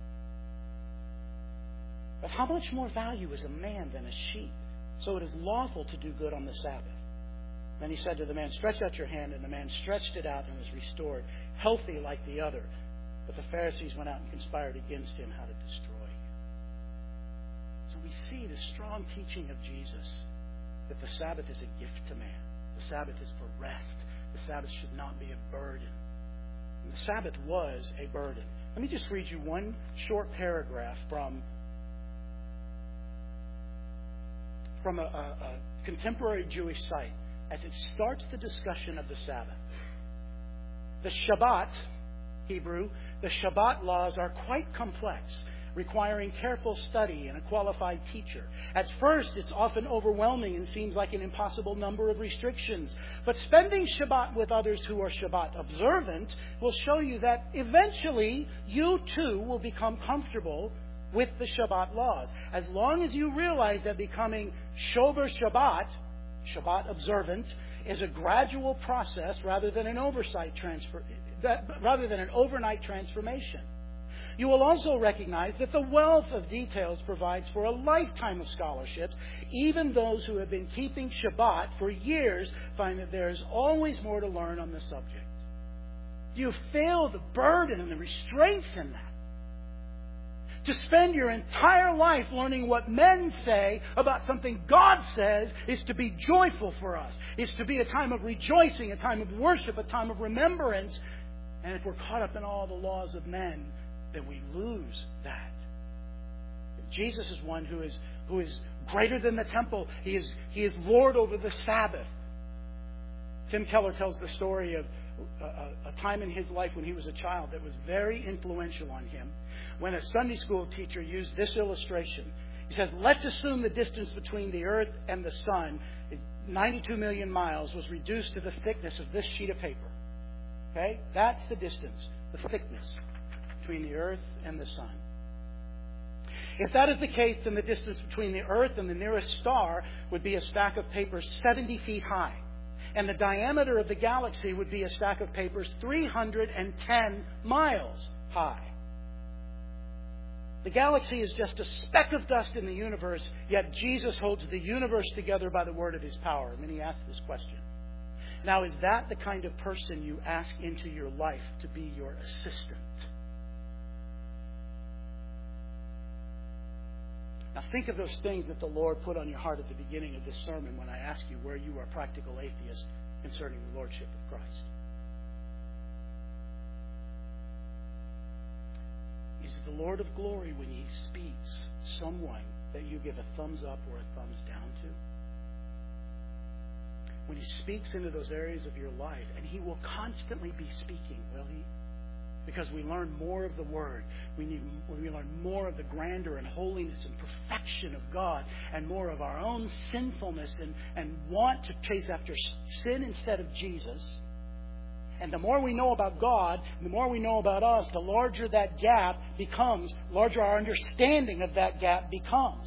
But how much more value is a man than a sheep? So it is lawful to do good on the Sabbath. Then he said to the man, stretch out your hand, and the man stretched it out and was restored, healthy like the other. But the Pharisees went out and conspired against him how to destroy him. So we see the strong teaching of Jesus that the Sabbath is a gift to man. The Sabbath is for rest. The Sabbath should not be a burden. And the Sabbath was a burden. Let me just read you one short paragraph from, from a, a, a contemporary Jewish site as it starts the discussion of the Sabbath. The Shabbat, Hebrew, the Shabbat laws are quite complex, requiring careful study and a qualified teacher. At first, it's often overwhelming and seems like an impossible number of restrictions. But spending Shabbat with others who are Shabbat observant will show you that eventually you too will become comfortable with the Shabbat laws. As long as you realize that becoming Shomer Shabbat, Shabbat observant, is a gradual process rather than an oversight transfer, that, rather than an overnight transformation. You will also recognize that the wealth of details provides for a lifetime of scholarships. Even those who have been keeping Shabbat for years find that there is always more to learn on the subject. You feel the burden and the restraints in that. To spend your entire life learning what men say about something God says is to be joyful for us, is to be a time of rejoicing, a time of worship, a time of remembrance. And if we're caught up in all the laws of men, then we lose that. Jesus is one who is who is greater than the temple. He is he is Lord over the Sabbath. Tim Keller tells the story of a, a time in his life when he was a child that was very influential on him, when a Sunday school teacher used this illustration. He said, let's assume the distance between the earth and the sun, ninety-two million miles, was reduced to the thickness of this sheet of paper. Okay? That's the distance, the thickness between the earth and the sun. If that is the case, then the distance between the earth and the nearest star would be a stack of papers seventy feet high. And the diameter of the galaxy would be a stack of papers three hundred ten miles high. The galaxy is just a speck of dust in the universe, yet Jesus holds the universe together by the word of his power. And then he asks this question. Now, is that the kind of person you ask into your life to be your assistant? Now think of those things that the Lord put on your heart at the beginning of this sermon when I asked you where you are a practical atheist concerning the Lordship of Christ. Is the Lord of glory when He speaks someone that you give a thumbs up or a thumbs down to? When He speaks into those areas of your life, and He will constantly be speaking, will He? Because we learn more of the Word. We need we learn more of the grandeur and holiness and perfection of God, and more of our own sinfulness and, and want to chase after sin instead of Jesus. And the more we know about God, the more we know about us, the larger that gap becomes, larger our understanding of that gap becomes.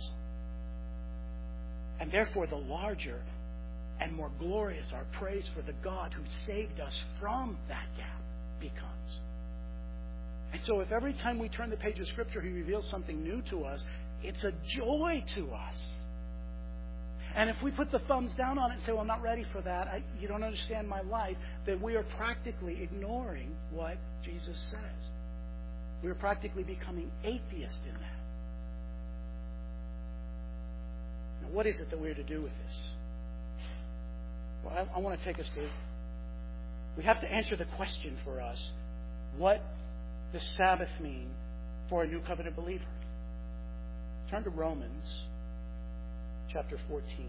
And therefore the larger and more glorious our praise for the God who saved us from that gap becomes. And so if every time we turn the page of Scripture He reveals something new to us, it's a joy to us. And if we put the thumbs down on it and say, well, I'm not ready for that, I, you don't understand my life, then we are practically ignoring what Jesus says. We are practically becoming atheists in that. Now, what is it that we're to do with this? Well, I, I want to take us to... We have to answer the question for us. What does Sabbath mean for a New Covenant believer? Turn to Romans chapter fourteen.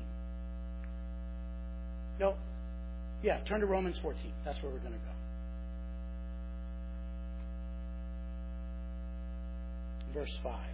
No, yeah, turn to Romans fourteen. That's where we're going to go. Verse five.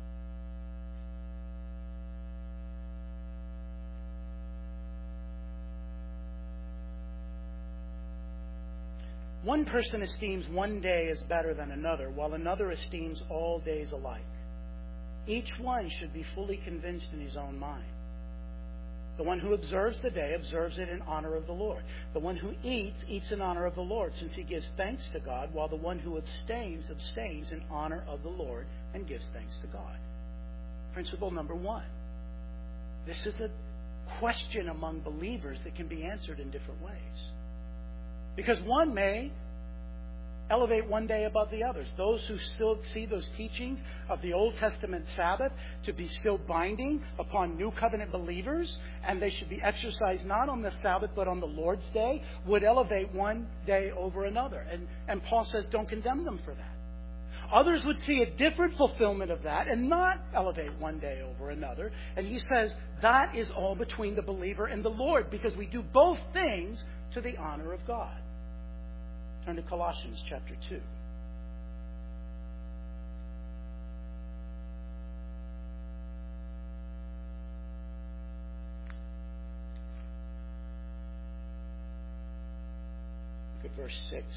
One person esteems one day as better than another, while another esteems all days alike. Each one should be fully convinced in his own mind. The one who observes the day observes it in honor of the Lord. The one who eats, eats in honor of the Lord, since he gives thanks to God, while the one who abstains, abstains in honor of the Lord and gives thanks to God. Principle number one. This is a question among believers that can be answered in different ways. Because one may elevate one day above the others. Those who still see those teachings of the Old Testament Sabbath to be still binding upon New Covenant believers, and they should be exercised not on the Sabbath but on the Lord's Day, would elevate one day over another. And, and Paul says, don't condemn them for that. Others would see a different fulfillment of that and not elevate one day over another. And he says that is all between the believer and the Lord, because we do both things to the honor of God. Turn to Colossians chapter two. Look at verse six.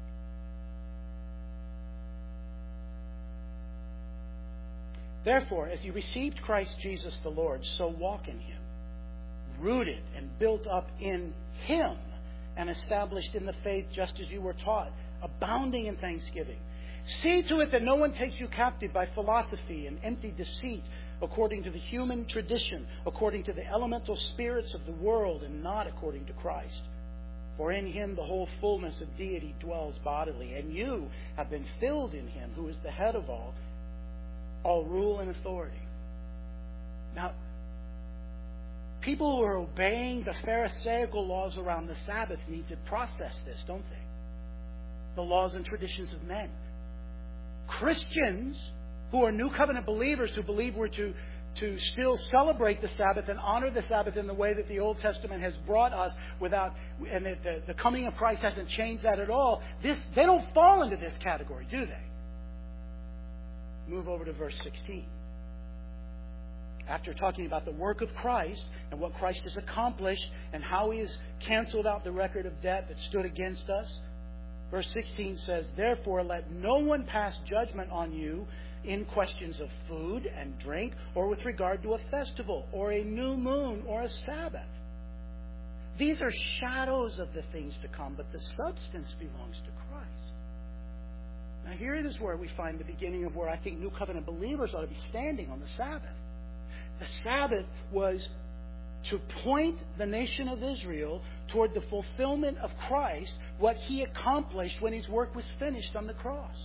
Therefore, as you received Christ Jesus the Lord, so walk in Him, rooted and built up in Him, and established in the faith just as you were taught, abounding in thanksgiving. See to it that no one takes you captive by philosophy and empty deceit, according to the human tradition, according to the elemental spirits of the world, and not according to Christ. For in Him the whole fullness of deity dwells bodily, and you have been filled in Him, who is the head of all, all rule and authority. Now, people who are obeying the Pharisaical laws around the Sabbath need to process this, don't they? The laws and traditions of men. Christians who are New Covenant believers who believe we're to, to still celebrate the Sabbath and honor the Sabbath in the way that the Old Testament has brought us without, and that the, the coming of Christ hasn't changed that at all. This, they don't fall into this category, do they? Move over to verse sixteen. After talking about the work of Christ and what Christ has accomplished and how He has canceled out the record of debt that stood against us, verse sixteen says, therefore let no one pass judgment on you in questions of food and drink, or with regard to a festival, or a new moon, or a Sabbath. These are shadows of the things to come, but the substance belongs to Christ. Now here it is where we find the beginning of where I think New Covenant believers ought to be standing on the Sabbath. The Sabbath was to point the nation of Israel toward the fulfillment of Christ, what He accomplished when His work was finished on the cross.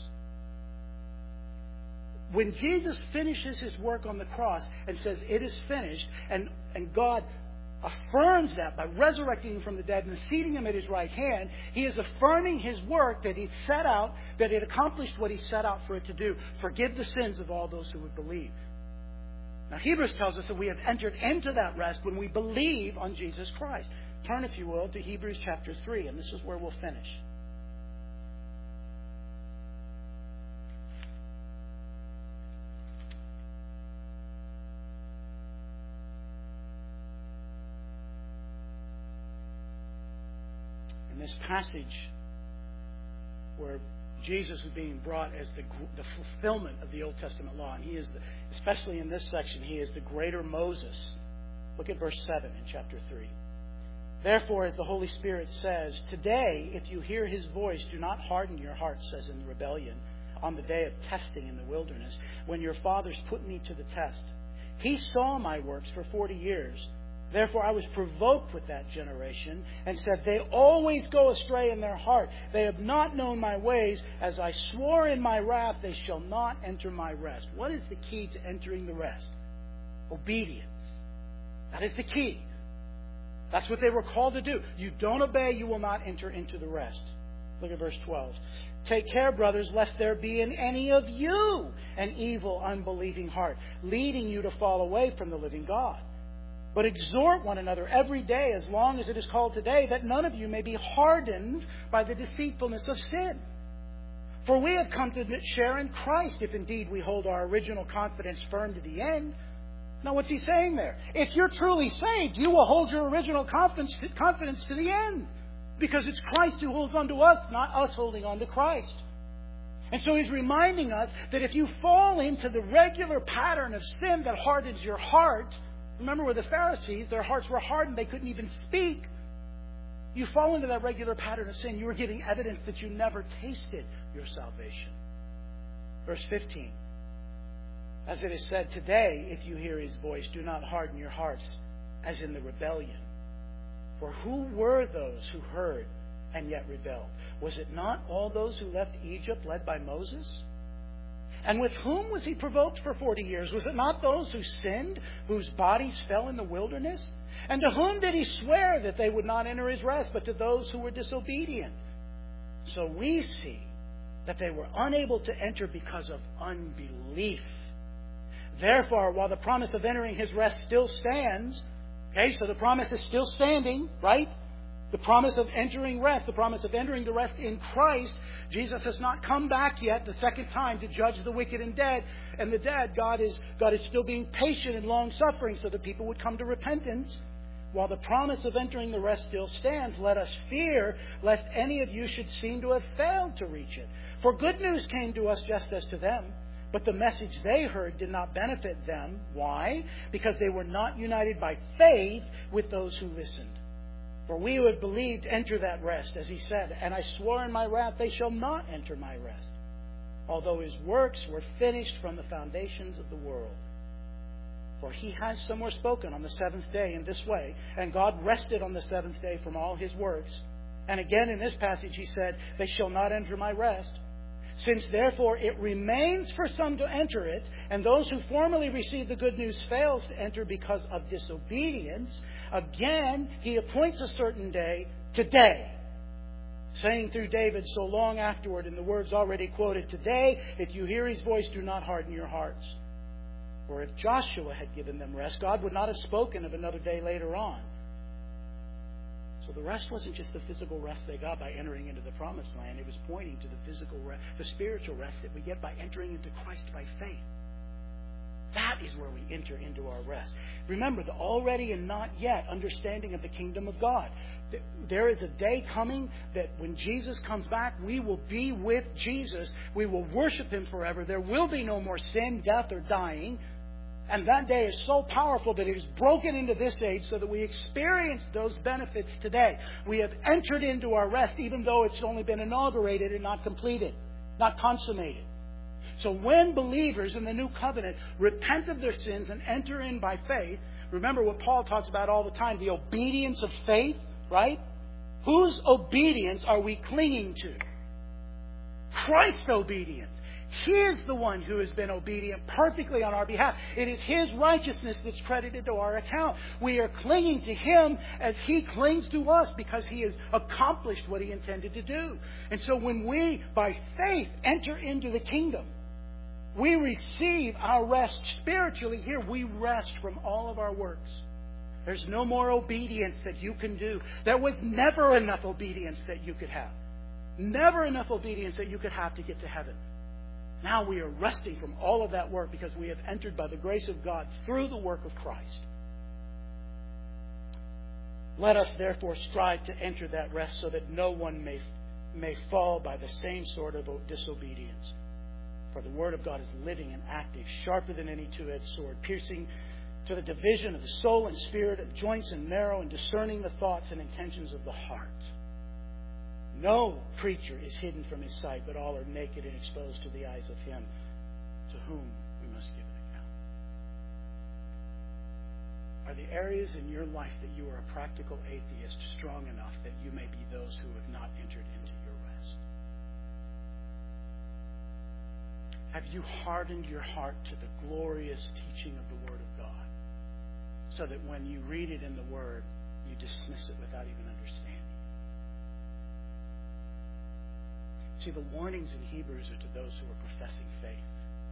When Jesus finishes His work on the cross and says, it is finished, and, and God affirms that by resurrecting Him from the dead and seating Him at His right hand, He is affirming His work that He set out, that it accomplished what He set out for it to do. Forgive the sins of all those who would believe. Now, Hebrews tells us that we have entered into that rest when we believe on Jesus Christ. Turn, if you will, to Hebrews chapter three, and this is where we'll finish. In this passage where Jesus is being brought as the, the fulfillment of the Old Testament law. And He is, the, especially in this section, He is the greater Moses. Look at verse seven in chapter three. Therefore, as the Holy Spirit says, today, if you hear His voice, do not harden your hearts as in the rebellion on the day of testing in the wilderness, when your fathers put me to the test. He saw my works for forty years. Therefore, I was provoked with that generation and said, they always go astray in their heart. They have not known my ways. As I swore in my wrath, they shall not enter my rest. What is the key to entering the rest? Obedience. That is the key. That's what they were called to do. You don't obey, you will not enter into the rest. Look at verse twelve. Take care, brothers, lest there be in any of you an evil, unbelieving heart, leading you to fall away from the living God. But exhort one another every day, as long as it is called today, that none of you may be hardened by the deceitfulness of sin. For we have come to share in Christ, if indeed we hold our original confidence firm to the end. Now, what's he saying there? If you're truly saved, you will hold your original confidence to, confidence to the end. Because it's Christ who holds on to us, not us holding on to Christ. And so he's reminding us that if you fall into the regular pattern of sin that hardens your heart, remember with the Pharisees, their hearts were hardened, they couldn't even speak. You fall into that regular pattern of sin, you are giving evidence that you never tasted your salvation. Verse fifteen. As it is said, today, if you hear his voice, do not harden your hearts as in the rebellion. For who were those who heard and yet rebelled? Was it not all those who left Egypt led by Moses? And with whom was he provoked for forty years? Was it not those who sinned, whose bodies fell in the wilderness? And to whom did he swear that they would not enter his rest, but to those who were disobedient? So we see that they were unable to enter because of unbelief. Therefore, while the promise of entering his rest still stands, okay, so the promise is still standing, right? The promise of entering rest, the promise of entering the rest in Christ. Jesus has not come back yet the second time to judge the wicked and dead and the dead. God is, God is still being patient and long-suffering so that people would come to repentance. While the promise of entering the rest still stands, let us fear lest any of you should seem to have failed to reach it. For good news came to us just as to them. But the message they heard did not benefit them. Why? Because they were not united by faith with those who listened. For we who have believed enter that rest, as he said, and I swore in my wrath, they shall not enter my rest, although his works were finished from the foundations of the world. For he has somewhere spoken on the seventh day in this way, and God rested on the seventh day from all his works. And again in this passage he said, they shall not enter my rest. Since therefore it remains for some to enter it, and those who formerly received the good news fails to enter because of disobedience, again he appoints a certain day, today, saying through David so long afterward in the words already quoted, today, if you hear his voice, do not harden your hearts. For if Joshua had given them rest, God would not have spoken of another day later on. So the rest wasn't just the physical rest they got by entering into the promised land. It was pointing to the physical rest, the spiritual rest that we get by entering into Christ by faith. That is where we enter into our rest. Remember the already and not yet understanding of the kingdom of God. There is a day coming that when Jesus comes back, we will be with Jesus. We will worship him forever. There will be no more sin, death, or dying. And that day is so powerful that it is broken into this age so that we experience those benefits today. We have entered into our rest even though it's only been inaugurated and not completed, not consummated. So when believers in the new covenant repent of their sins and enter in by faith, remember what Paul talks about all the time, the obedience of faith, right? Whose obedience are we clinging to? Christ's obedience. He is the one who has been obedient perfectly on our behalf. It is his righteousness that's credited to our account. We are clinging to him as he clings to us because he has accomplished what he intended to do. And so when we, by faith, enter into the kingdom, we receive our rest spiritually here. We rest from all of our works. There's no more obedience that you can do. There was never enough obedience that you could have. Never enough obedience that you could have to get to heaven. Now we are resting from all of that work because we have entered by the grace of God through the work of Christ. Let us therefore strive to enter that rest so that no one may, may fall by the same sort of disobedience. For the word of God is living and active, sharper than any two-edged sword, piercing to the division of the soul and spirit, of joints and marrow, and discerning the thoughts and intentions of the heart. No creature is hidden from his sight, but all are naked and exposed to the eyes of him to whom we must give an account. Are the areas in your life that you are a practical atheist strong enough that you may be those who have not entered into your rest? Have you hardened your heart to the glorious teaching of the Word of God so that when you read it in the Word, you dismiss it without even understanding. See, the warnings in Hebrews are to those who are professing faith.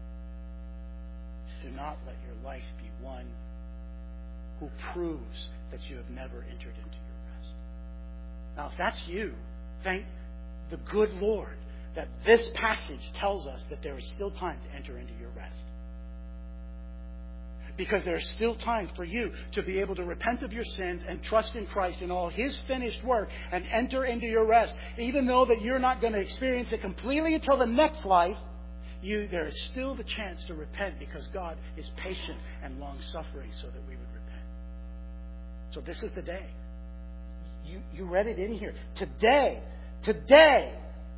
Do not let your life be one who proves that you have never entered into your rest. Now, if that's you, thank the good Lord that this passage tells us that there is still time to enter into your rest. Because there is still time for you to be able to repent of your sins and trust in Christ and all His finished work and enter into your rest. Even though that you're not going to experience it completely until the next life, you there is still the chance to repent because God is patient and long-suffering so that we would repent. So this is the day. You, you read it in here. Today, today,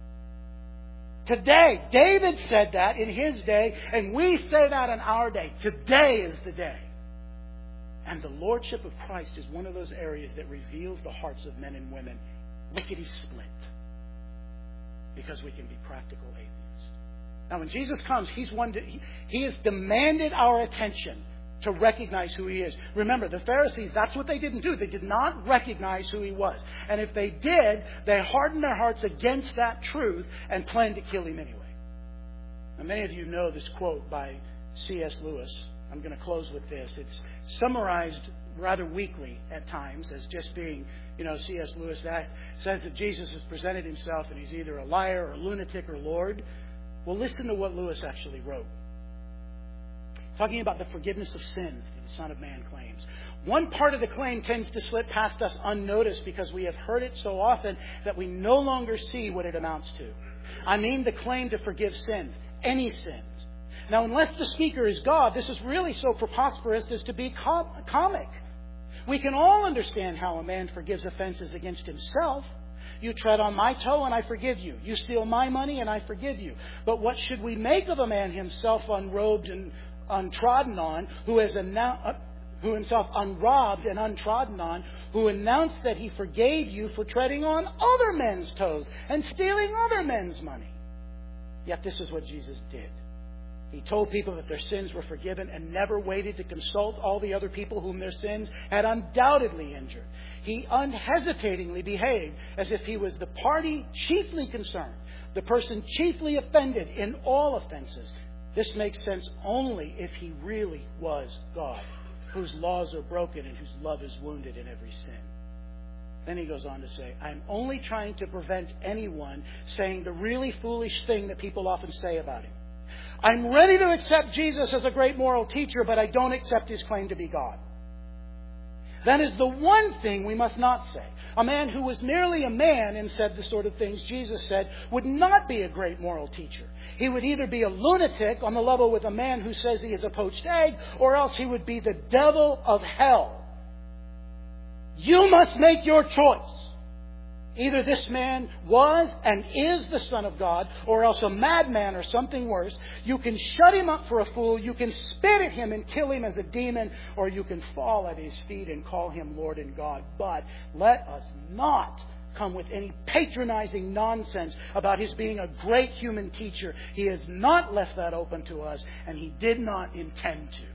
Today, David said that in his day, and we say that in our day. Today is the day. And the Lordship of Christ is one of those areas that reveals the hearts of men and women lickety-split. Because we can be practical atheists. Now, when Jesus comes, He's one to, he, he has demanded our attention to recognize who He is. Remember, the Pharisees, that's what they didn't do. They did not recognize who He was. And if they did, they hardened their hearts against that truth and planned to kill Him anyway. Now, many of you know this quote by C S Lewis. I'm going to close with this. It's summarized rather weakly at times as just being, you know, C S Lewis says that Jesus has presented Himself and He's either a liar or a lunatic or Lord. Well, listen to what Lewis actually wrote. Talking about the forgiveness of sins that the Son of Man claims. One part of the claim tends to slip past us unnoticed because we have heard it so often that we no longer see what it amounts to. I mean the claim to forgive sins, any sins. Now, unless the speaker is God, this is really so preposterous as to be com- comic. We can all understand how a man forgives offenses against himself. You tread on my toe and I forgive you. You steal my money and I forgive you. But what should we make of a man himself unrobed and untrodden on, who has announced, who himself unrobbed and untrodden on, who announced that he forgave you for treading on other men's toes and stealing other men's money? Yet this is what Jesus did. He told people that their sins were forgiven and never waited to consult all the other people whom their sins had undoubtedly injured. He unhesitatingly behaved as if He was the party chiefly concerned, the person chiefly offended in all offenses. This makes sense only if He really was God, whose laws are broken and whose love is wounded in every sin. Then he goes on to say, I'm only trying to prevent anyone saying the really foolish thing that people often say about Him. I'm ready to accept Jesus as a great moral teacher, but I don't accept His claim to be God. That is the one thing we must not say. A man who was merely a man and said the sort of things Jesus said would not be a great moral teacher. He would either be a lunatic on the level with a man who says he is a poached egg, or else he would be the devil of hell. You must make your choice. Either this man was and is the Son of God, or else a madman or something worse. You can shut Him up for a fool, you can spit at Him and kill Him as a demon, or you can fall at His feet and call Him Lord and God. But let us not come with any patronizing nonsense about His being a great human teacher. He has not left that open to us, and He did not intend to.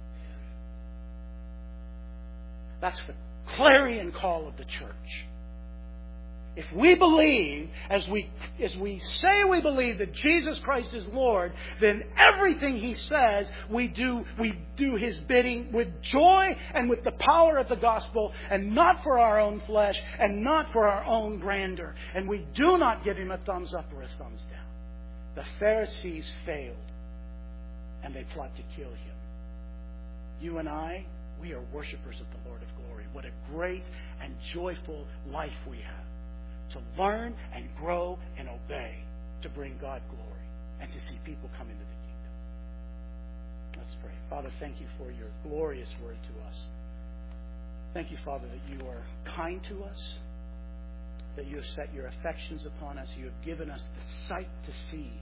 That's the clarion call of the church. If we believe, as we as we say we believe that Jesus Christ is Lord, then everything He says, we do we do His bidding with joy and with the power of the gospel, and not for our own flesh and not for our own grandeur. And we do not give Him a thumbs up or a thumbs down. The Pharisees failed, and they plot to kill Him. You and I, we are worshipers of the Lord of glory. What a great and joyful life we have. To learn and grow and obey, to bring God glory, and to see people come into the kingdom. Let's pray. Father, thank You for Your glorious word to us. Thank You, Father, that You are kind to us, that You have set Your affections upon us. You have given us the sight to see.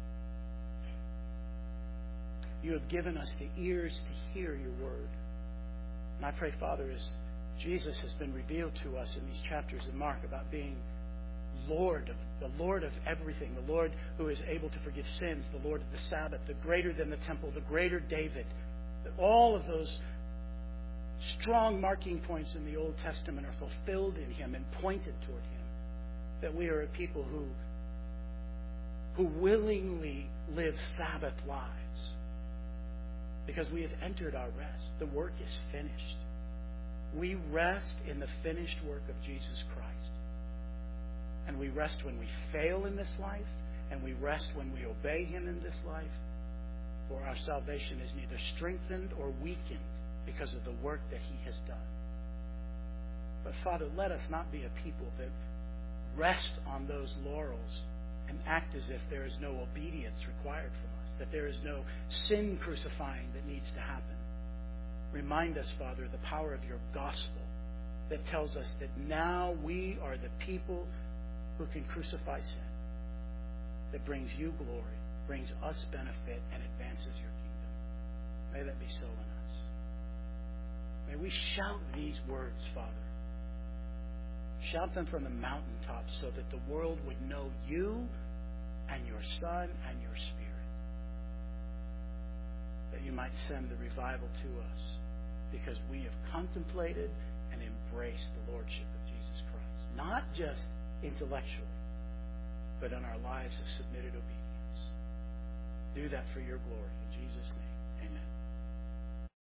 You have given us the ears to hear Your word. And I pray, Father, as Jesus has been revealed to us in these chapters in Mark about being Lord of the Lord of everything, the Lord who is able to forgive sins, the Lord of the Sabbath, the greater than the temple, the greater David, all of those strong marking points in the Old Testament are fulfilled in Him and pointed toward Him. That we are a people who, who willingly live Sabbath lives because we have entered our rest. The work is finished. We rest in the finished work of Jesus Christ. And we rest when we fail in this life, and we rest when we obey Him in this life. For our salvation is neither strengthened or weakened because of the work that He has done. But Father, let us not be a people that rest on those laurels and act as if there is no obedience required from us, that there is no sin crucifying that needs to happen. Remind us, Father, the power of Your gospel that tells us that now we are the people who can crucify sin, that brings You glory, brings us benefit, and advances Your kingdom. May that be so in us. May we shout these words, Father. Shout them from the mountaintops so that the world would know You and Your Son and Your Spirit. That You might send the revival to us because we have contemplated and embraced the Lordship of Jesus Christ. Not just intellectually, but in our lives of submitted obedience. Do that for Your glory. In Jesus' name.